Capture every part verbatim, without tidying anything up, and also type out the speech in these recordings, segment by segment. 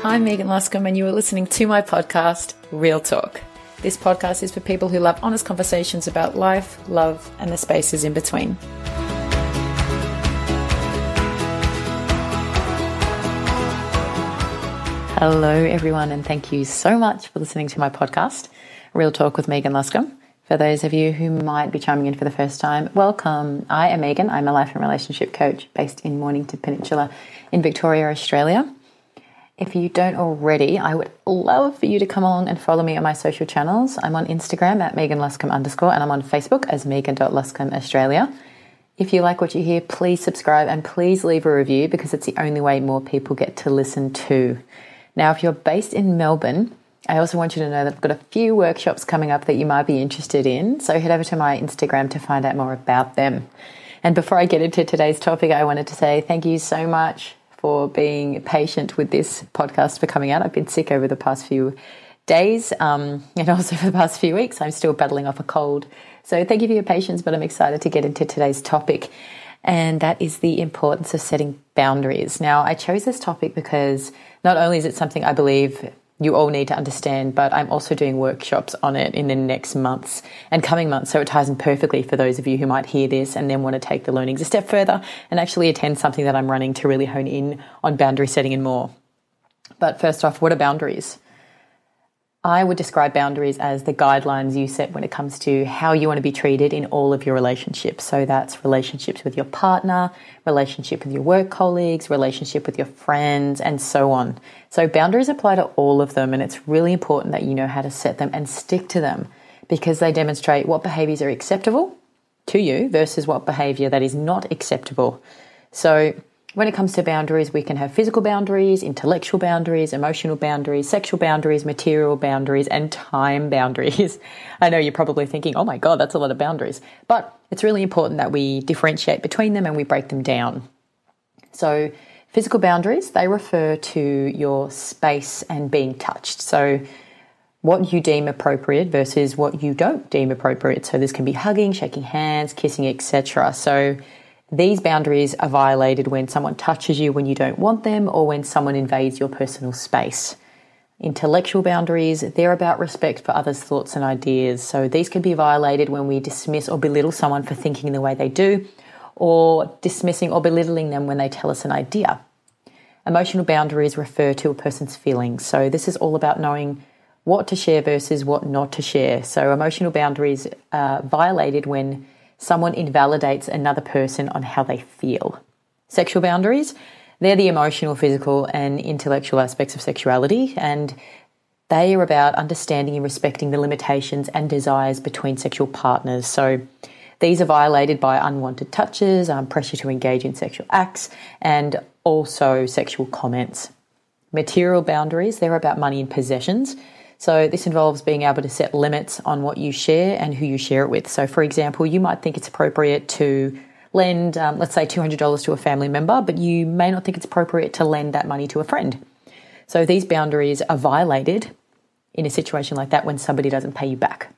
I'm Megan Luscombe and you are listening to my podcast, Real Talk. This podcast is for people who love honest conversations about life, love, and the spaces in between. Hello everyone, and thank you so much for listening to my podcast, Real Talk with Megan Luscombe. For those of you who might be chiming in for the first time, welcome. I am Megan. I'm a life and relationship coach based in Mornington Peninsula in Victoria, Australia. If you don't already, I would love for you to come along and follow me on my social channels. I'm on Instagram at Megan Luscombe underscore, and I'm on Facebook as Megan dot Luscombe Australia. If you like what you hear, please subscribe and please leave a review because it's the only way more people get to listen to. Now, if you're based in Melbourne, I also want you to know that I've got a few workshops coming up that you might be interested in. So head over to my Instagram to find out more about them. And before I get into today's topic, I wanted to say thank you so much for being patient with this podcast for coming out. I've been sick over the past few days um, and also for the past few weeks. I'm still battling off a cold. So thank you for your patience, but I'm excited to get into today's topic. And that is the importance of setting boundaries. Now, I chose this topic because not only is it something I believe you all need to understand, but I'm also doing workshops on it in the next months and coming months. So it ties in perfectly for those of you who might hear this and then want to take the learnings a step further and actually attend something that I'm running to really hone in on boundary setting and more. But first off, what are boundaries? I would describe boundaries as the guidelines you set when it comes to how you want to be treated in all of your relationships. So that's relationships with your partner, relationship with your work colleagues, relationship with your friends, and so on. So boundaries apply to all of them, and it's really important that you know how to set them and stick to them because they demonstrate what behaviors are acceptable to you versus what behavior that is not acceptable. So when it comes to boundaries, we can have physical boundaries, intellectual boundaries, emotional boundaries, sexual boundaries, material boundaries, and time boundaries. I know you're probably thinking, oh my God, that's a lot of boundaries. But it's really important that we differentiate between them and we break them down. So physical boundaries, they refer to your space and being touched. So what you deem appropriate versus what you don't deem appropriate. So this can be hugging, shaking hands, kissing, et cetera. So these boundaries are violated when someone touches you when you don't want them or when someone invades your personal space. Intellectual boundaries, they're about respect for others' thoughts and ideas. So these can be violated when we dismiss or belittle someone for thinking the way they do, or dismissing or belittling them when they tell us an idea. Emotional boundaries refer to a person's feelings. So this is all about knowing what to share versus what not to share. So emotional boundaries are violated when someone invalidates another person on how they feel. Sexual boundaries, they're the emotional, physical, and intellectual aspects of sexuality, and they are about understanding and respecting the limitations and desires between sexual partners. So these are violated by unwanted touches, um, pressure to engage in sexual acts, and also sexual comments. Material boundaries, they're about money and possessions. So this involves being able to set limits on what you share and who you share it with. So for example, you might think it's appropriate to lend, um, let's say two hundred dollars to a family member, but you may not think it's appropriate to lend that money to a friend. So these boundaries are violated in a situation like that when somebody doesn't pay you back.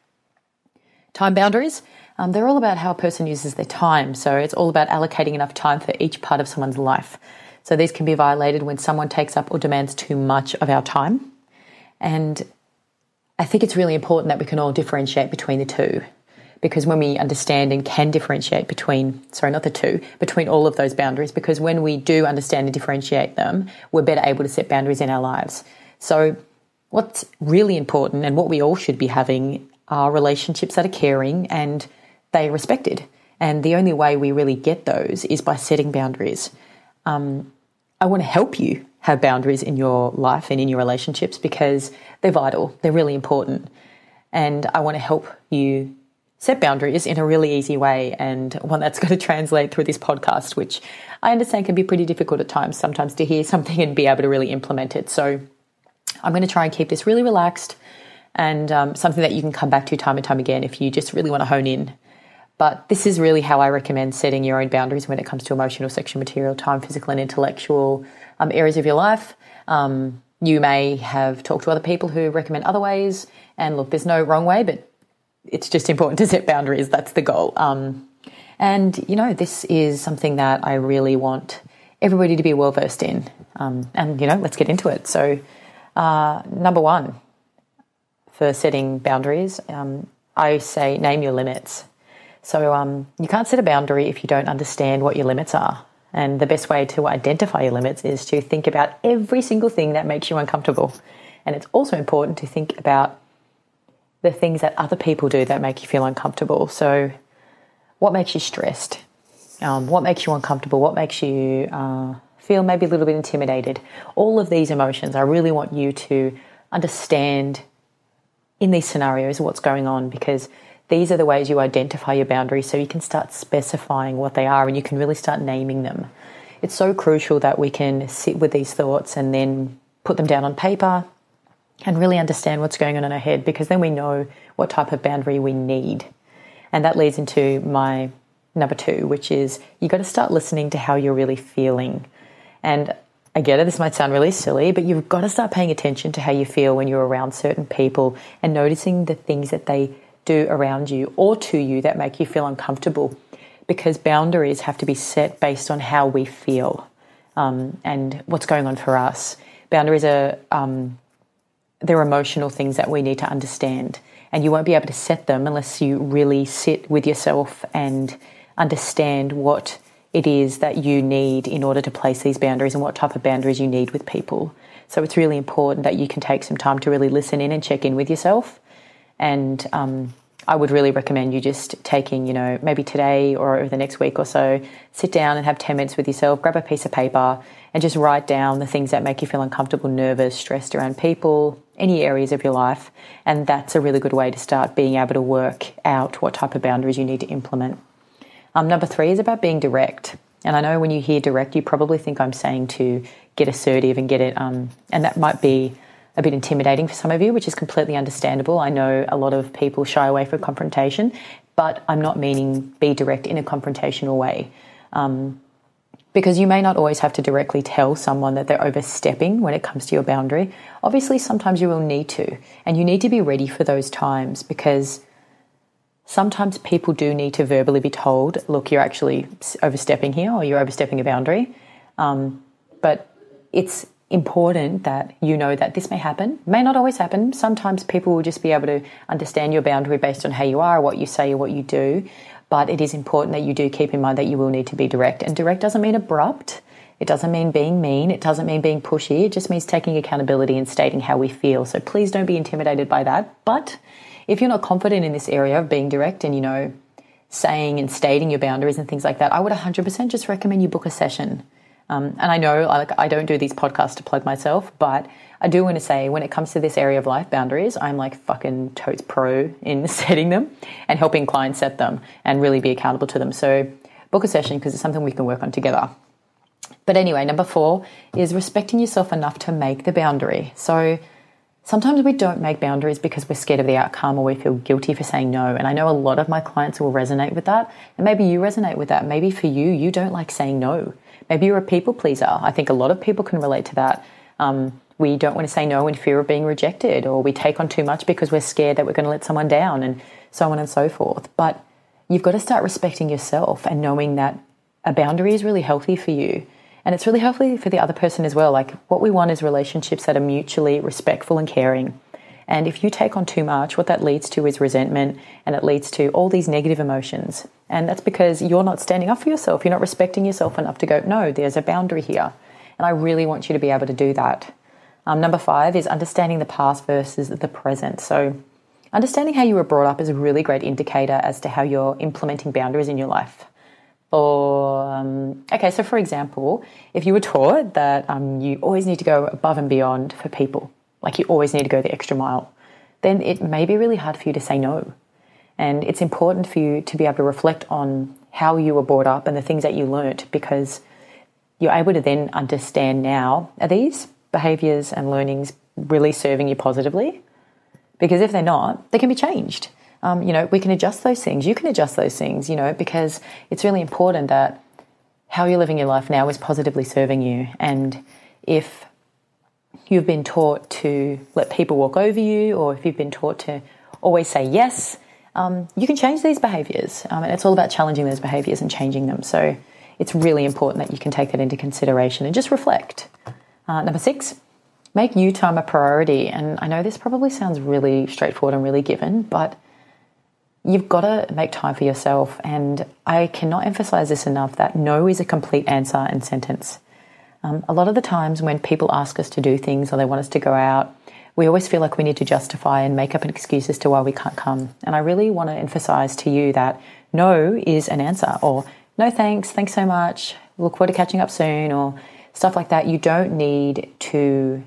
Time boundaries, um, they're all about how a person uses their time. So it's all about allocating enough time for each part of someone's life. So these can be violated when someone takes up or demands too much of our time. And I think it's really important that we can all differentiate between the two, because when we understand and can differentiate between, sorry, not the two, between all of those boundaries, because when we do understand and differentiate them, we're better able to set boundaries in our lives. So what's really important and what we all should be having are relationships that are caring and they are respected. And the only way we really get those is by setting boundaries. Um, I want to help you have boundaries in your life and in your relationships because they're vital. They're really important. And I want to help you set boundaries in a really easy way and one that's going to translate through this podcast, which I understand can be pretty difficult at times, sometimes to hear something and be able to really implement it. So I'm going to try and keep this really relaxed and um, something that you can come back to time and time again if you just really want to hone in. But this is really how I recommend setting your own boundaries when it comes to emotional, sexual, material, time, physical, and intellectual um, areas of your life. Um, you may have talked to other people who recommend other ways. And look, there's no wrong way, but it's just important to set boundaries. That's the goal. Um, and, you know, this is something that I really want everybody to be well versed in. Um, and, you know, let's get into it. So Uh, number one, for setting boundaries, um, I say name your limits. So um, you can't set a boundary if you don't understand what your limits are. And the best way to identify your limits is to think about every single thing that makes you uncomfortable. And it's also important to think about the things that other people do that make you feel uncomfortable. So what makes you stressed? Um, what makes you uncomfortable? What makes you uh, feel maybe a little bit intimidated? All of these emotions, I really want you to understand in these scenarios what's going on, because these are the ways you identify your boundaries, so you can start specifying what they are and you can really start naming them. It's so crucial that we can sit with these thoughts and then put them down on paper and really understand what's going on in our head, because then we know what type of boundary we need. And that leads into my number two, which is you got to start listening to how you're really feeling. And I get it, this might sound really silly, but you've got to start paying attention to how you feel when you're around certain people and noticing the things that they do around you or to you that make you feel uncomfortable, because boundaries have to be set based on how we feel um, and what's going on for us. Boundaries are um, they're emotional things that we need to understand, and you won't be able to set them unless you really sit with yourself and understand what it is that you need in order to place these boundaries and what type of boundaries you need with people. So it's really important that you can take some time to really listen in and check in with yourself. And um, I would really recommend you just taking, you know, maybe today or over the next week or so, sit down and have ten minutes with yourself, grab a piece of paper and just write down the things that make you feel uncomfortable, nervous, stressed around people, any areas of your life. And that's a really good way to start being able to work out what type of boundaries you need to implement. Um, number three is about being direct. And I know when you hear direct, you probably think I'm saying to get assertive and get it, um, and that might be a bit intimidating for some of you, which is completely understandable. I know a lot of people shy away from confrontation, but I'm not meaning be direct in a confrontational way. Um, because you may not always have to directly tell someone that they're overstepping when it comes to your boundary. Obviously, sometimes you will need to, and you need to be ready for those times, because sometimes people do need to verbally be told, look, you're actually overstepping here or you're overstepping a boundary. Um, but it's important that you know that this may happen, may not always happen. Sometimes people will just be able to understand your boundary based on how you are, what you say or what you do. But it is important that you do keep in mind that you will need to be direct. And direct doesn't mean abrupt. It doesn't mean being mean. It doesn't mean being pushy. It just means taking accountability and stating how we feel. So please don't be intimidated by that. But if you're not confident in this area of being direct and, you know, saying and stating your boundaries and things like that, I would one hundred percent just recommend you book a session. Um, and I know like, I don't do these podcasts to plug myself, but I do want to say when it comes to this area of life boundaries, I'm like fucking totes pro in setting them and helping clients set them and really be accountable to them. So book a session because it's something we can work on together. But anyway, number four is respecting yourself enough to make the boundary. So sometimes we don't make boundaries because we're scared of the outcome or we feel guilty for saying no. And I know a lot of my clients will resonate with that. And maybe you resonate with that. Maybe for you, you don't like saying no. Maybe you're a people pleaser. I think a lot of people can relate to that. Um, we don't want to say no in fear of being rejected, or we take on too much because we're scared that we're going to let someone down, and so on and so forth. But you've got to start respecting yourself and knowing that a boundary is really healthy for you. And it's really healthy for the other person as well. Like what we want is relationships that are mutually respectful and caring. And if you take on too much, what that leads to is resentment, and it leads to all these negative emotions. And that's because you're not standing up for yourself. You're not respecting yourself enough to go, no, there's a boundary here. And I really want you to be able to do that. Um, number five is understanding the past versus the present. So understanding how you were brought up is a really great indicator as to how you're implementing boundaries in your life. Or, um, okay, so for example, if you were taught that um, you always need to go above and beyond for people, like you always need to go the extra mile, then it may be really hard for you to say no. And it's important for you to be able to reflect on how you were brought up and the things that you learnt, because you're able to then understand now, are these behaviours and learnings really serving you positively? Because if they're not, they can be changed. Um, you know, we can adjust those things. You can adjust those things, you know, because it's really important that how you're living your life now is positively serving you. And if you've been taught to let people walk over you, or if you've been taught to always say yes, um, you can change these behaviours. Um, and it's all about challenging those behaviours and changing them. So it's really important that you can take that into consideration and just reflect. Uh, number six, Make you time a priority. And I know this probably sounds really straightforward and really given, but you've got to make time for yourself. And I cannot emphasize this enough, that no is a complete answer and sentence. Um, a lot of the times when people ask us to do things or they want us to go out, we always feel like we need to justify and make up an excuse as to why we can't come. And I really want to emphasize to you that no is an answer, or no thanks, thanks so much, look forward to catching up soon, or stuff like that. You don't need to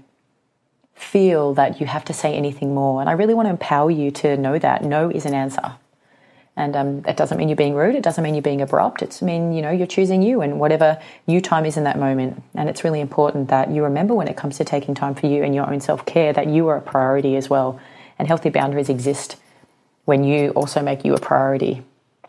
feel that you have to say anything more. And I really want to empower you to know that no is an answer. And um, it doesn't mean you're being rude. It doesn't mean you're being abrupt. It's mean, you know, you're choosing you and whatever you time is in that moment. And it's really important that you remember when it comes to taking time for you and your own self-care, that you are a priority as well. And healthy boundaries exist when you also make you a priority.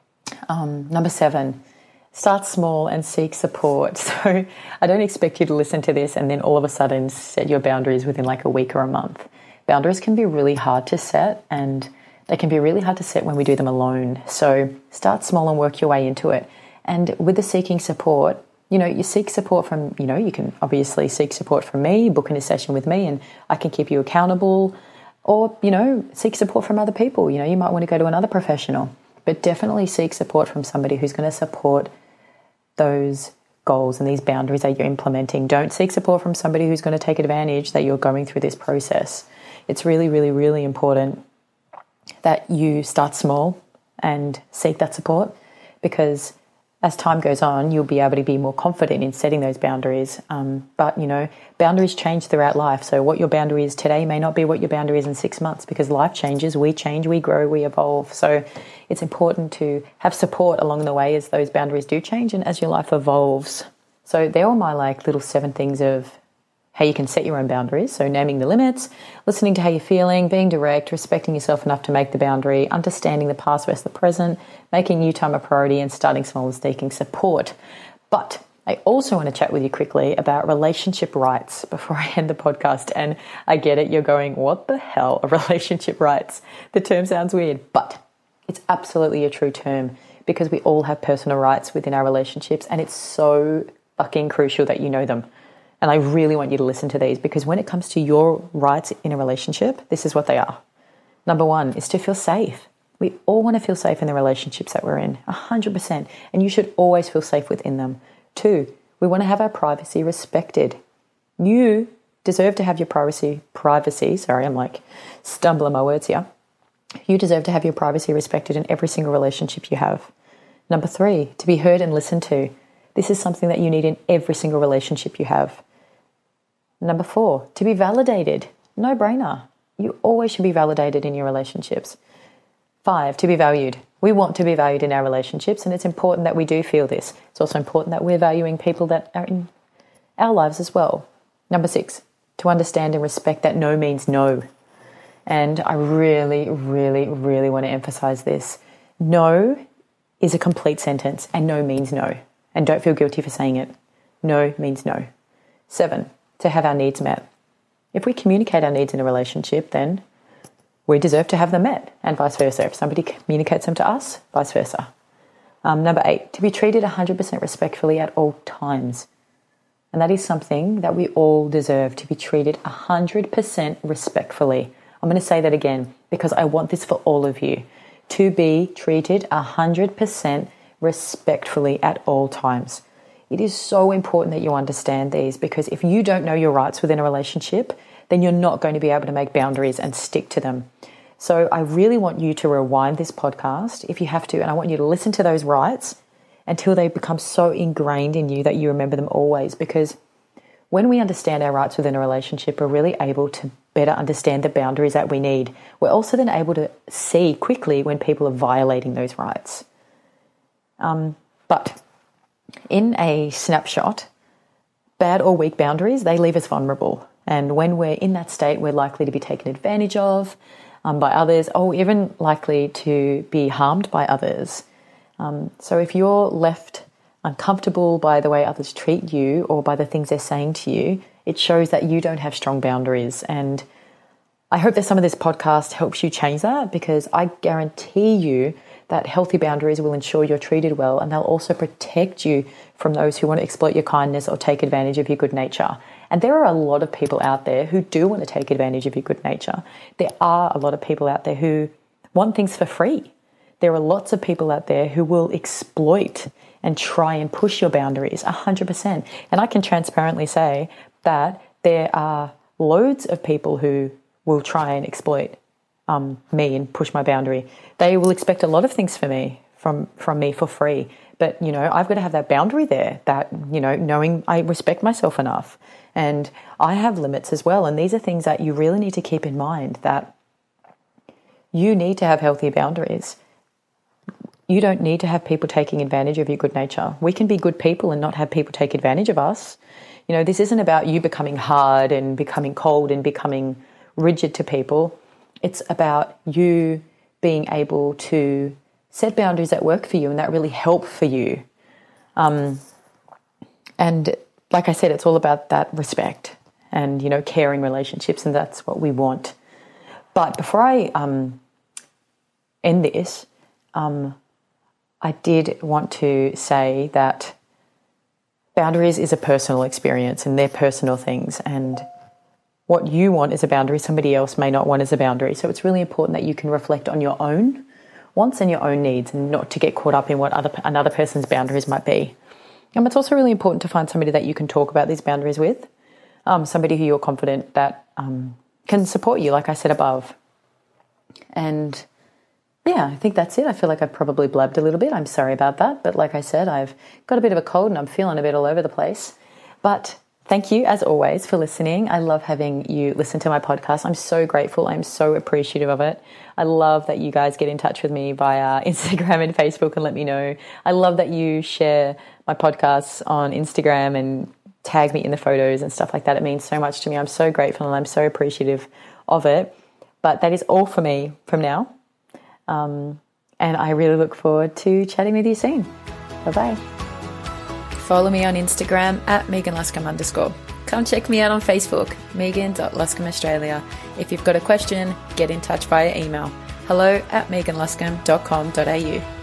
Um, number seven, start small and seek support. So I don't expect you to listen to this and then all of a sudden set your boundaries within like a week or a month. Boundaries can be really hard to set, and they can be really hard to set when we do them alone. So start small and work your way into it. And with the seeking support, you know, you seek support from, you know, you can obviously seek support from me, book in a session with me, and I can keep you accountable. Or, you know, seek support from other people. You know, you might want to go to another professional. But definitely seek support from somebody who's going to support those goals and these boundaries that you're implementing. Don't seek support from somebody who's going to take advantage that you're going through this process. It's really, really, really important that you start small and seek that support, because as time goes on, you'll be able to be more confident in setting those boundaries. Um, but, you know, boundaries change throughout life. So what your boundary is today may not be what your boundary is in six months because life changes, we change, we grow, we evolve. So it's important to have support along the way as those boundaries do change and as your life evolves. So they're all my like little seven things of how you can set your own boundaries. So naming the limits, listening to how you're feeling, being direct, respecting yourself enough to make the boundary, understanding the past versus the present, making you time a priority, and starting small and seeking support. But I also want to chat with you quickly about relationship rights before I end the podcast. And I get it, you're going, what the hell are relationship rights? The term sounds weird, but it's absolutely a true term, because we all have personal rights within our relationships, and it's so fucking crucial that you know them. And I really want you to listen to these, because when it comes to your rights in a relationship, this is what they are. Number one is to feel safe. We all want to feel safe in the relationships that we're in, one hundred percent. And you should always feel safe within them. Two, we want to have our privacy respected. You deserve to have your privacy, privacy, sorry, I'm like stumbling my words here. You deserve to have your privacy respected in every single relationship you have. Number three, to be heard and listened to. This is something that you need in every single relationship you have. Number four, to be validated. No brainer. You always should be validated in your relationships. Five, to be valued. We want to be valued in our relationships, and it's important that we do feel this. It's also important that we're valuing people that are in our lives as well. Number six, to understand and respect that no means no. And I really, really, really want to emphasize this. No is a complete sentence, and no means no. And don't feel guilty for saying it. No means no. Seven, to have our needs met. If we communicate our needs in a relationship, then we deserve to have them met, and vice versa. If somebody communicates them to us, vice versa. Um, number eight, to be treated one hundred percent respectfully at all times. And that is something that we all deserve, to be treated one hundred percent respectfully. I'm going to say that again, because I want this for all of you. To be treated one hundred percent respectfully at all times. It is so important that you understand these, because if you don't know your rights within a relationship, then you're not going to be able to make boundaries and stick to them. So I really want you to rewind this podcast if you have to, and I want you to listen to those rights until they become so ingrained in you that you remember them always. Because when we understand our rights within a relationship, we're really able to better understand the boundaries that we need. We're also then able to see quickly when people are violating those rights. Um, but in a snapshot, bad or weak boundaries, they leave us vulnerable. And when we're in that state, we're likely to be taken advantage of um, by others, or even likely to be harmed by others. Um, so if you're left uncomfortable by the way others treat you or by the things they're saying to you, it shows that you don't have strong boundaries. And I hope that some of this podcast helps you change that, because I guarantee you that healthy boundaries will ensure you're treated well, and they'll also protect you from those who want to exploit your kindness or take advantage of your good nature. And there are a lot of people out there who do want to take advantage of your good nature. There are a lot of people out there who want things for free. There are lots of people out there who will exploit and try and push your boundaries one hundred percent. And I can transparently say that there are loads of people who will try and exploit um, me and push my boundary. They will expect a lot of things for me, from, from me for free. But, you know, I've got to have that boundary there, that, you know, knowing I respect myself enough. And I have limits as well. And these are things that you really need to keep in mind, that you need to have healthy boundaries. You don't need to have people taking advantage of your good nature. We can be good people and not have people take advantage of us. You know, this isn't about you becoming hard and becoming cold and becoming rigid to people. It's about you being able to set boundaries that work for you and that really help for you. Um, and like I said, it's all about that respect and, you know, caring relationships, and that's what we want. But before I um, end this, um, I did want to say that boundaries is a personal experience and they're personal things, and what you want as a boundary, somebody else may not want as a boundary. So it's really important that you can reflect on your own wants and your own needs, and not to get caught up in what other another person's boundaries might be. And it's also really important to find somebody that you can talk about these boundaries with, um, somebody who you're confident that um, can support you, like I said above. And yeah, I think that's it. I feel like I've probably blabbed a little bit. I'm sorry about that. But like I said, I've got a bit of a cold and I'm feeling a bit all over the place. But thank you, as always, for listening. I love having you listen to my podcast. I'm so grateful. I'm so appreciative of it. I love that you guys get in touch with me via Instagram and Facebook and let me know. I love that you share my podcasts on Instagram and tag me in the photos and stuff like that. It means so much to me. I'm so grateful and I'm so appreciative of it. But that is all for me from now. Um, and I really look forward to chatting with you soon. Bye-bye. Follow me on Instagram at Megan Luscombe underscore. Come check me out on Facebook, megan dot luscombe australia. If you've got a question, get in touch via email. hello at megan luscombe dot com dot a u.